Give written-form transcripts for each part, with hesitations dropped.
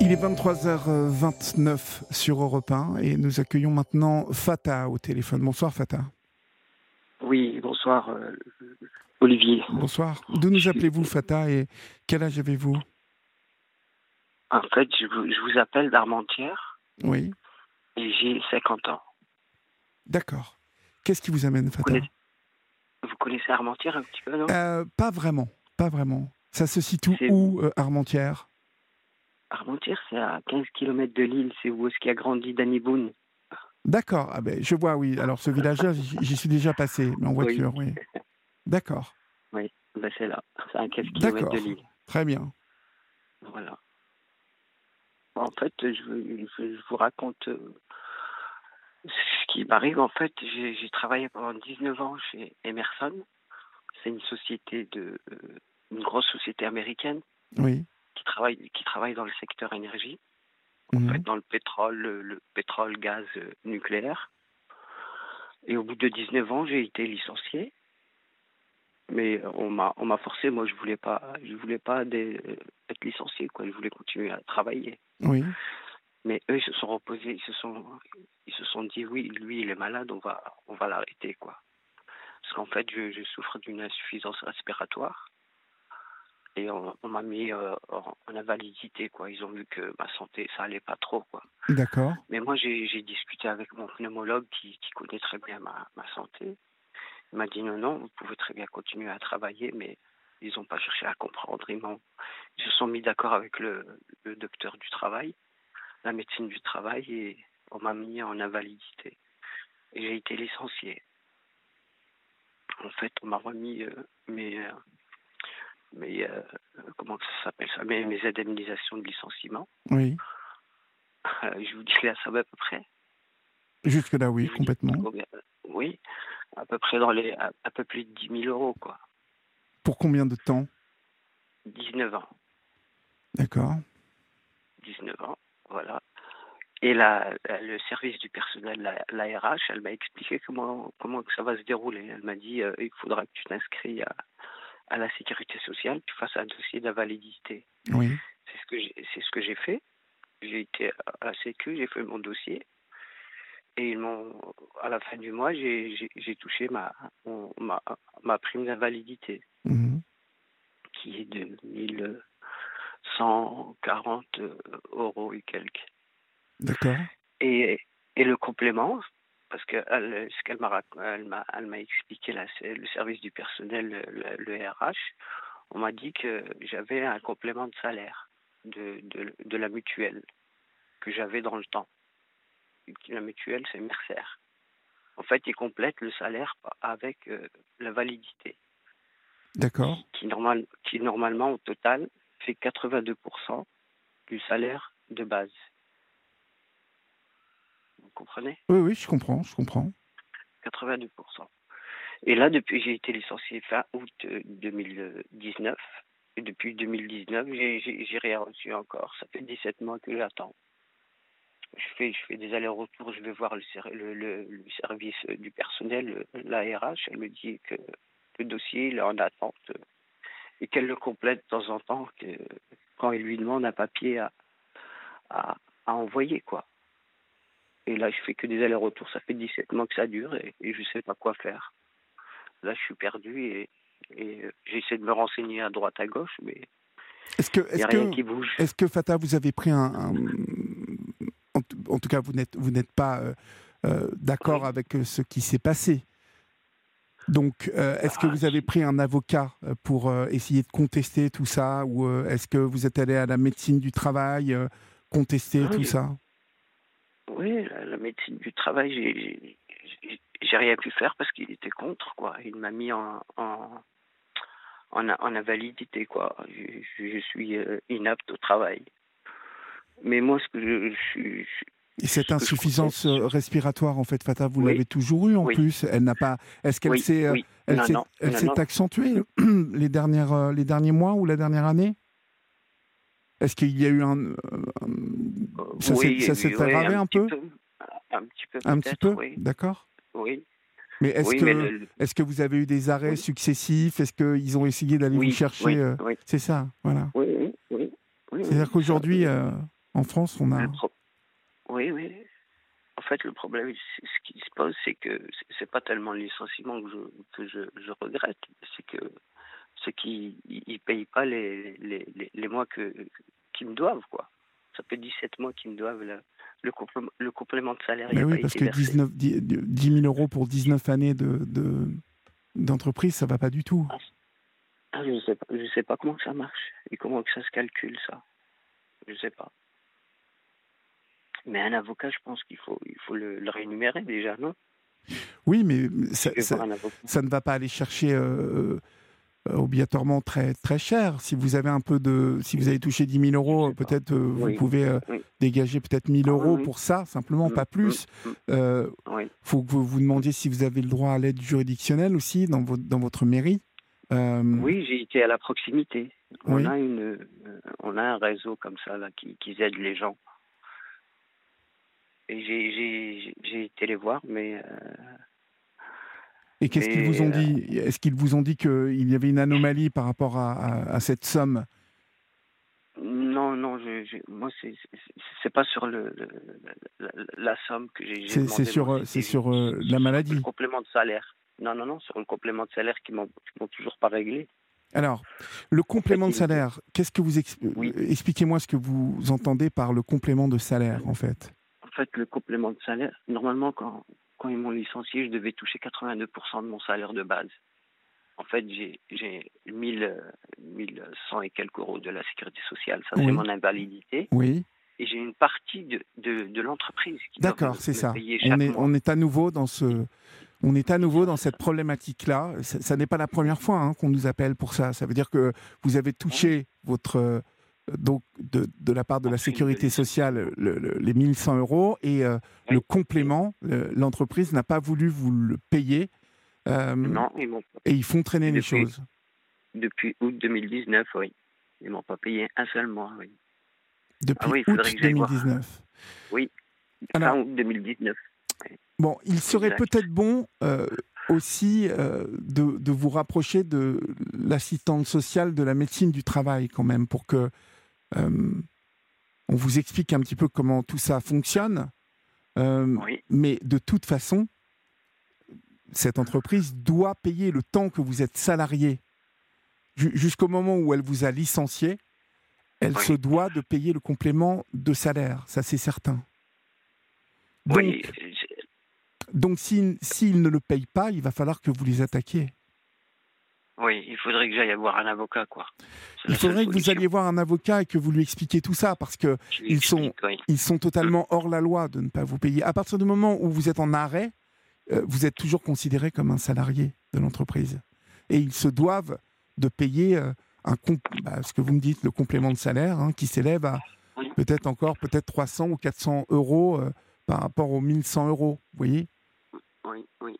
Il est 23h29 sur Europe 1 et nous accueillons maintenant Fatah au téléphone. Bonsoir Fatah. Oui, bonsoir Olivier. Bonsoir. D'où nous appelez-vous Fatah et quel âge avez-vous? En fait, je vous appelle d'Armentières. Oui. Et j'ai 50 ans. D'accord. Qu'est-ce qui vous amène Fatah? Vous connaissez Armentières un petit peu, non? Pas vraiment. Ça se situe où Armentières? Armentières, c'est à 15 km de Lille. C'est où est-ce qu'il a grandi Danny Boone. D'accord. Ah ben, je vois, oui. Alors ce village-là, j'y suis déjà passé, mais en voiture, oui. D'accord. Oui, ben c'est là. C'est à 15 km D'accord. de Lille. Très bien. Voilà. En fait, je vous raconte ce qui m'arrive. En fait, j'ai travaillé pendant 19 ans chez Emerson. C'est une société une grosse société américaine. Oui. Qui travaille dans le secteur énergie, en fait dans le pétrole, gaz, nucléaire. Et au bout de 19 ans, j'ai été licencié. Mais on m'a forcé. Moi, je voulais pas être licencié, quoi. Je voulais continuer à travailler. Oui. Mais eux, ils se sont reposés, ils se sont dit oui, lui, il est malade, on va l'arrêter, quoi. Parce qu'en fait, je souffre d'une insuffisance respiratoire. Et on m'a mis en invalidité, quoi. Ils ont vu que ma santé, ça allait pas trop, quoi. D'accord. Mais moi, j'ai discuté avec mon pneumologue qui connaît très bien ma santé. Il m'a dit non, vous pouvez très bien continuer à travailler, mais ils n'ont pas cherché à comprendre. Ils se sont mis d'accord avec le docteur du travail, la médecine du travail, et on m'a mis en invalidité. Et j'ai été licencié. En fait, on m'a remis comment ça s'appelle ça, mes indemnisations de licenciement. Oui. Je vous dis là, ça va à peu près. Jusque-là, oui, complètement. Oui, à peu près dans un peu plus de 10 000 euros, quoi. Pour combien de temps? 19 ans. D'accord. 19 ans, voilà. Et le service du personnel, la RH, elle m'a expliqué comment que ça va se dérouler. Elle m'a dit il faudra que tu t'inscris à la sécurité sociale, tu fasses un dossier d'invalidité. Oui. C'est ce que j'ai fait. J'ai été à la Sécu, j'ai fait mon dossier. Et à la fin du mois, j'ai touché ma prime d'invalidité, qui est de 1140 euros et quelques. D'accord. Et le complément, parce que elle m'a expliqué le service du personnel, le RH, on m'a dit que j'avais un complément de salaire de la mutuelle que j'avais dans le temps. La mutuelle, c'est Mercer. En fait, il complète le salaire avec la validité. D'accord. Qui normalement, au total, fait 82% du salaire de base. Vous comprenez? Oui, je comprends. 82%. Et là, j'ai été licencié fin août 2019. Et depuis 2019, j'ai rien reçu encore. Ça fait 17 mois que j'attends. Je fais des allers-retours, je vais voir le service du personnel, la RH. Elle me dit que le dossier il est en attente et qu'elle le complète de temps en temps quand il lui demande un papier à envoyer, quoi. Et là, je fais que des allers-retours. Ça fait 17 mois que ça dure et je ne sais pas quoi faire. Là, je suis perdu et j'essaie de me renseigner à droite, à gauche, mais il n'y a rien qui bouge. Est-ce que, Fatah, vous avez pris en tout cas, vous n'êtes pas d'accord avec ce qui s'est passé. Donc, est-ce que vous avez pris un avocat pour essayer de contester tout ça, ou est-ce que vous êtes allé à la médecine du travail contester tout ça? Oui, la médecine du travail, j'ai rien pu faire parce qu'il était contre, quoi. Il m'a mis en invalidité, quoi. Je suis inapte au travail. Mais moi, ce que je suis... Et cette insuffisance respiratoire, en fait, Fatah, vous l'avez toujours eue en plus. Elle n'a pas. Est-ce qu'elle s'est accentuée les derniers mois ou la dernière année? Est-ce qu'il y a eu ça s'est aggravé un peu? Un petit peu. Un petit peu, oui. D'accord. Oui. Mais est-ce que vous avez eu des arrêts successifs? Est-ce qu'ils ont essayé d'aller vous chercher? C'est ça, voilà. Oui. C'est-à-dire qu'aujourd'hui, En France, on a... Oui, oui. En fait, le problème, ce qui se pose, c'est que c'est pas tellement le licenciement que je regrette, c'est qu'ils ne payent pas les mois qu'ils me doivent, quoi. Ça fait 17 mois qu'ils me doivent. Le complément de salaire Mais n'a oui, pas parce été que versé. 10 000 euros pour 19 années d'entreprise, ça va pas du tout. Je sais pas comment ça marche et comment que ça se calcule, ça. Je sais pas. Mais un avocat, je pense qu'il faut le rémunérer déjà, non? Oui, mais ça ne va pas aller chercher obligatoirement très, très cher. Si vous avez si vous avez touché 10 000 euros, peut-être vous pouvez dégager peut-être 1 000 euros pour ça, simplement, pas plus. Faut que vous vous demandiez si vous avez le droit à l'aide juridictionnelle aussi dans votre mairie. Oui, j'ai été à la proximité. On a un réseau comme ça là qui aide les gens. Et j'ai été les voir, mais... Et qu'est-ce qu'ils vous ont dit? Est-ce qu'ils vous ont dit qu'il y avait une anomalie par rapport à cette somme? Non, moi, c'est pas sur la somme que j'ai demandé. C'est sur la maladie. Le complément de salaire. Non, sur le complément de salaire qui m'ont toujours pas réglé. Alors, le complément de salaire, qu'est-ce que vous expliquez-moi ce que vous entendez par le complément de salaire, en fait. En fait, le complément de salaire, normalement, quand ils m'ont licencié, je devais toucher 82% de mon salaire de base. En fait, j'ai 1100 et quelques euros de la sécurité sociale. Ça, c'est mon invalidité. Oui. Et j'ai une partie de l'entreprise qui doit me payer chaque mois. On est à nouveau dans cette problématique-là. Ça n'est pas la première fois qu'on nous appelle pour ça. Ça veut dire que vous avez touché votre... donc de la part de la sécurité sociale les 1100 euros et le complément, l'entreprise n'a pas voulu vous le payer. Non, et ils font traîner les choses. Depuis août 2019, oui. Ils ne m'ont pas payé un seul mois, oui. Depuis août 2019. Oui, fin août 2019. Oui. Bon, il serait peut-être bon aussi de vous rapprocher de l'assistante sociale de la médecine du travail quand même, pour que on vous explique un petit peu comment tout ça fonctionne. Mais de toute façon, cette entreprise doit payer le temps que vous êtes salarié. Jusqu'au moment où elle vous a licencié, elle se doit de payer le complément de salaire, ça c'est certain. Donc s'ils ne le payent pas, il va falloir que vous les attaquiez. Oui, il faudrait que j'aille voir un avocat, quoi. Il faudrait que vous alliez voir un avocat et que vous lui expliquiez tout ça, parce qu'ils sont totalement hors la loi de ne pas vous payer. À partir du moment où vous êtes en arrêt, vous êtes toujours considéré comme un salarié de l'entreprise. Et ils se doivent de payer ce que vous me dites, le complément de salaire, qui s'élève à peut-être 300 ou 400 euros par rapport aux 1100 euros, vous voyez ? Oui.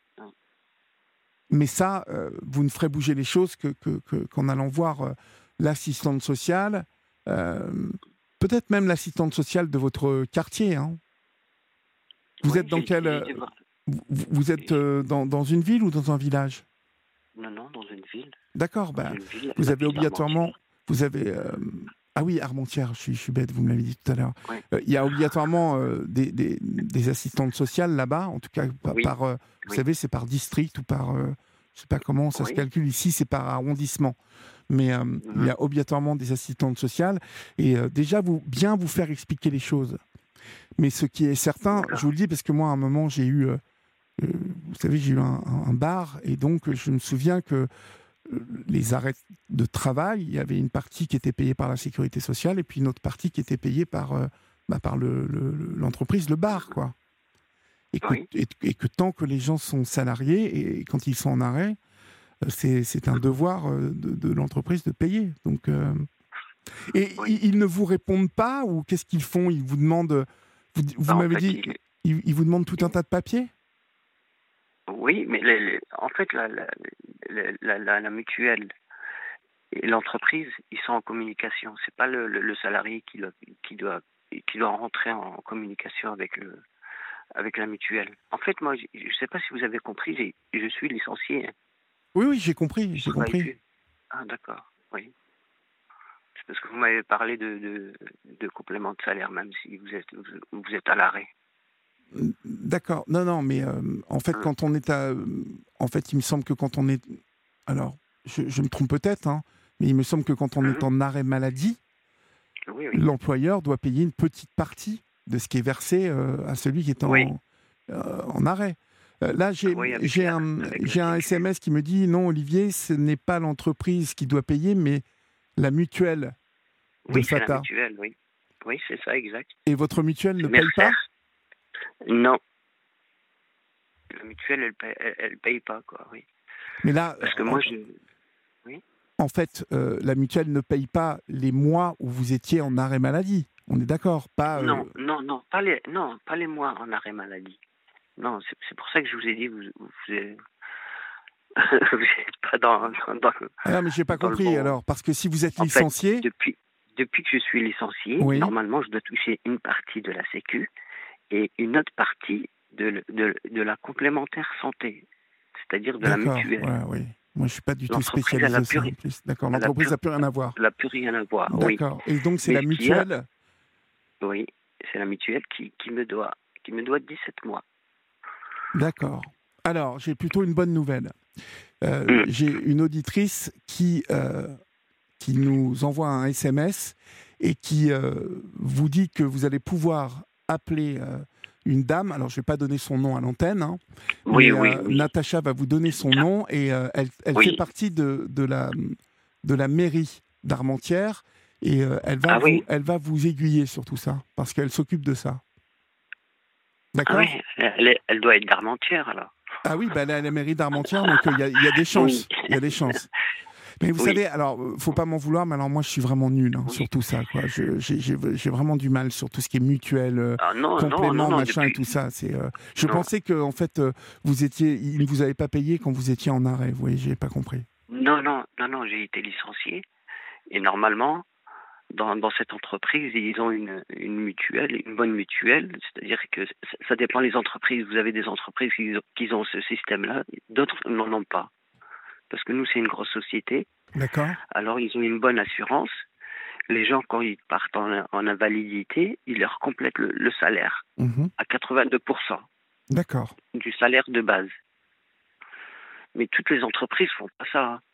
Mais ça, vous ne ferez bouger les choses qu'en allant voir l'assistante sociale, peut-être même l'assistante sociale de votre quartier. Vous êtes dans quel... Vous êtes dans une ville ou dans un village ? Non, dans une ville. D'accord, vous avez obligatoirement... Vous avez... Ah oui, Armentières, je suis bête, vous me l'avez dit tout à l'heure. Il y a obligatoirement des assistantes sociales là-bas, en tout cas vous savez, c'est par district ou par... je ne sais pas comment ça se calcule ici, c'est par arrondissement. Mais il y a obligatoirement des assistantes sociales. Et déjà, bien vous faire expliquer les choses. Mais ce qui est certain, je vous le dis, parce que moi, à un moment, j'ai eu... vous savez, j'ai eu un bar, et donc je me souviens que les arrêts de travail, il y avait une partie qui était payée par la sécurité sociale et puis une autre partie qui était payée par l'entreprise, le bar, quoi. Et que tant que les gens sont salariés et quand ils sont en arrêt, c'est un devoir de l'entreprise de payer. Donc, ils ne vous répondent pas, ou qu'est-ce qu'ils font? Ils vous demandent, vous m'avez dit, ils vous demandent tout un tas de papiers? Oui, mais en fait, la mutuelle et l'entreprise, ils sont en communication. C'est pas le salarié qui doit rentrer en communication avec la mutuelle. En fait, moi, je ne sais pas si vous avez compris, je suis licencié. Oui, j'ai compris. Ah, d'accord, oui. Parce que vous m'avez parlé de complément de salaire, même si vous êtes à l'arrêt. D'accord. Non, mais en fait, quand on est en fait, il me semble que quand on est... Alors, je me trompe peut-être, hein, mais il me semble que quand on est en arrêt maladie, oui. l'employeur doit payer une petite partie de ce qui est versé à celui qui est en arrêt. Là, j'ai un SMS qui me dit « Non, Olivier, ce n'est pas l'entreprise qui doit payer, mais la mutuelle de Fata. » Oui, c'est la mutuelle, oui. Oui, c'est ça, exact. Et votre mutuelle ne paye pas ? Non. La mutuelle, elle paye pas, quoi, oui. Mais là... Parce que moi, Oui. En fait, la mutuelle ne paye pas les mois où vous étiez en arrêt maladie. On est d'accord, pas... Non, pas les mois en arrêt maladie. Non, c'est pour ça que je vous ai dit, vous n'êtes pas dans Ah, mais je n'ai pas compris, alors, parce que si vous êtes licencié... En fait, depuis que je suis licencié, normalement, je dois toucher une partie de la Sécu et une autre partie de la complémentaire santé, c'est-à-dire de la mutuelle. Oui. Moi, je ne suis pas du tout spécialisé ça, en plus. D'accord, l'entreprise n'a plus rien à voir. Elle n'a plus rien à voir, D'accord, et donc c'est la mutuelle Oui, c'est la mutuelle qui me doit 17 mois. D'accord. Alors, j'ai plutôt une bonne nouvelle. J'ai une auditrice qui nous envoie un SMS et qui vous dit que vous allez pouvoir appeler une dame. Alors, je ne vais pas donner son nom à l'antenne. Hein, oui. Natacha va vous donner son nom et elle fait partie de la mairie d'Armentières et elle va vous aiguiller sur tout ça parce qu'elle s'occupe de ça. D'accord ? Elle doit être d'Armentières, alors. Ah oui, elle est à la mairie d'Armentières, donc il y a des chances. Il y a des chances. Mais vous savez, alors, faut pas m'en vouloir, mais alors moi, je suis vraiment nul sur tout ça, quoi. J'ai vraiment du mal sur tout ce qui est mutuel, complément, machin et tout ça. Je pensais que, en fait, il ne vous avait pas payé quand vous étiez en arrêt. Vous voyez, j'ai pas compris. Non, j'ai été licencié. Et normalement, dans cette entreprise, ils ont une mutuelle, une bonne mutuelle. C'est-à-dire que ça dépend des entreprises. Vous avez des entreprises qui ont ce système-là, d'autres n'en ont pas. Parce que nous, c'est une grosse société. D'accord. Alors, ils ont une bonne assurance. Les gens, quand ils partent en invalidité, ils leur complètent le salaire à 82%. D'accord. Du salaire de base. Mais toutes les entreprises font pas ça. Hein.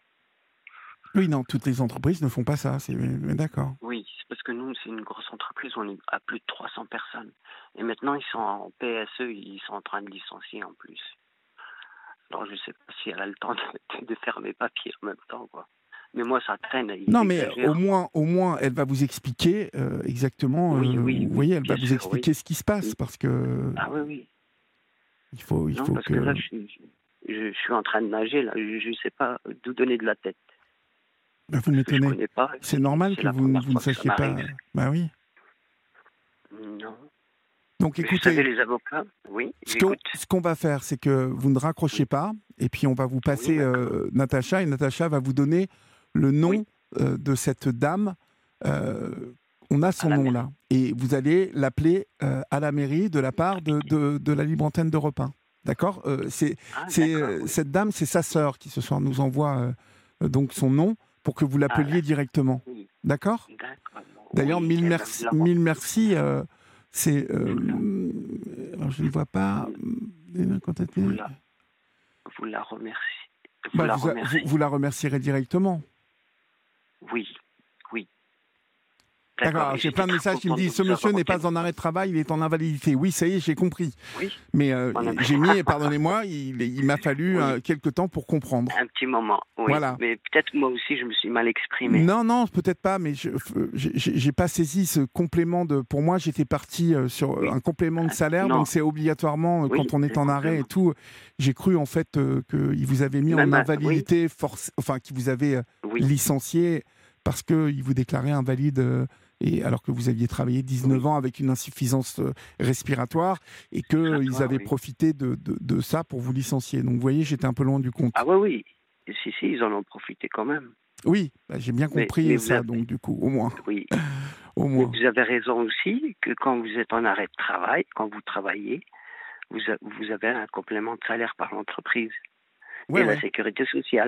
Oui, non, toutes les entreprises ne font pas ça. D'accord. Oui, c'est parce que nous, c'est une grosse entreprise. On est à plus de 300 personnes. Et maintenant, ils sont en PSE. Ils sont en train de licencier en plus. Alors, je ne sais pas si elle a le temps de faire mes papiers en même temps, quoi. Mais moi, ça traîne. Non, mais au moins, elle va vous expliquer exactement. Oui, vous voyez, elle va vous expliquer ce qui se passe, parce que. Ah oui. Il faut parce que là, je suis en train de nager là. Je ne sais pas d'où donner de la tête. Vous m'étonnez. C'est normal que vous ne sachiez pas. Bah oui. Non. Donc écoutez, vous savez, les avocats, oui. Ce qu'on va faire, c'est que vous ne raccrochez pas, et puis on va vous passer Natacha, et Natacha va vous donner le nom de cette dame. On a son nom là, et vous allez l'appeler à la mairie de la part de la libre antenne d'Europe 1. D'accord ? Cette dame, c'est sa sœur qui ce soir nous envoie donc son nom pour que vous l'appeliez directement. D'accord ? D'ailleurs, mille merci. Alors je ne vois pas. Vous la remerciez. Vous la remercierez directement. Oui. D'accord, j'ai plein de messages qui me disent ce monsieur n'est pas en arrêt de travail, il est en invalidité. Oui, ça y est, j'ai compris. Oui. Mais j'ai mis, pardonnez-moi, il m'a fallu quelques temps pour comprendre. Un petit moment, oui. Voilà. Mais peut-être moi aussi je me suis mal exprimé. Non, peut-être pas, mais j'ai pas saisi ce complément de. Pour moi, j'étais parti sur un complément de salaire, donc c'est obligatoirement quand on est en arrêt et tout. J'ai cru en fait qu'il vous avait mis en invalidité, qu'il vous avait licencié parce qu'il vous déclarait invalide. Et alors que vous aviez travaillé 19 ans avec une insuffisance respiratoire et qu'ils avaient profité de ça pour vous licencier. Donc vous voyez, j'étais un peu loin du compte. Ah oui. Si, ils en ont profité quand même. Oui, j'ai bien compris ça, donc du coup, au moins. Oui. Au moins. Vous avez raison aussi que quand vous êtes en arrêt de travail, quand vous travaillez, vous avez un complément de salaire par l'entreprise et la sécurité sociale.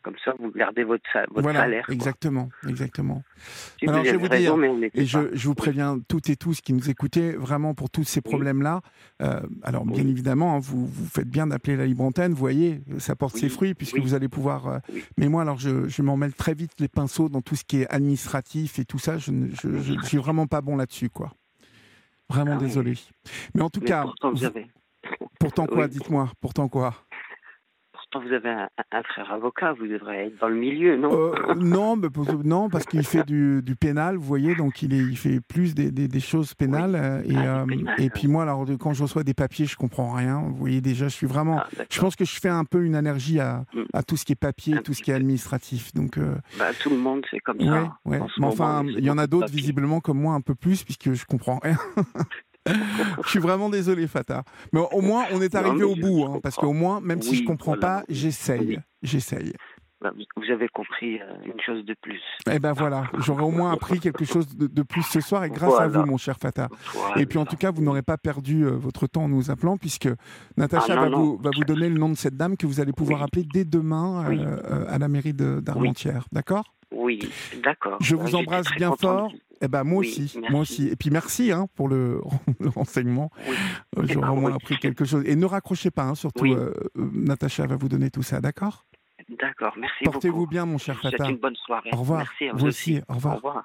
Comme ça, vous gardez votre voilà, salaire. Exactement. Si Alors, vous je vais avez vous raison, dire, mais on n'était et pas. je vous préviens toutes et tous qui nous écoutez, vraiment pour tous ces problèmes-là. Alors, bien évidemment, hein, vous faites bien d'appeler la Libre Antenne. Vous voyez, ça porte ses fruits puisque vous allez pouvoir. Mais moi, alors, je m'en mêle très vite les pinceaux dans tout ce qui est administratif et tout ça. Je suis vraiment pas bon là-dessus, quoi. Vraiment désolé. Mais en tout cas. Pourtant, vous avez. Pourtant quoi, dites-moi. Pourtant quoi? Pourtant, vous avez un frère avocat, vous devrez être dans le milieu, non? Non, parce qu'il fait du pénal, vous voyez, donc il fait plus des choses pénales. Et puis moi, alors, quand je reçois des papiers, je comprends rien. Vous voyez, déjà, je suis vraiment... je pense que je fais un peu une allergie à tout ce qui est papier, tout ce qui est administratif. Donc, tout le monde, c'est comme ça. Ouais. Mais enfin, il y en a d'autres, visiblement, comme moi, un peu plus, puisque je comprends rien. Je suis vraiment désolé, Fatah. Mais au moins, on est arrivé au bout, hein, parce qu'au moins, même si je ne comprends pas, j'essaye. Vous avez compris une chose de plus. Eh ben voilà, j'aurais au moins appris quelque chose de plus ce soir, et grâce à vous, mon cher Fatah. Et puis en tout cas, vous n'aurez pas perdu votre temps en nous appelant, puisque Natacha va vous donner le nom de cette dame que vous allez pouvoir appeler dès demain à la mairie d'Armentières. D'accord ? Oui, d'accord. Je vous embrasse bien fort. Eh ben moi aussi. Et puis merci pour le renseignement. J'aurais au moins appris quelque chose. Et ne raccrochez pas, hein, surtout Natacha va vous donner tout ça, d'accord ? D'accord, merci Portez-vous beaucoup. bien, mon cher Fatah. Une bonne soirée. Au revoir. Merci à vous aussi. Au revoir. Au revoir.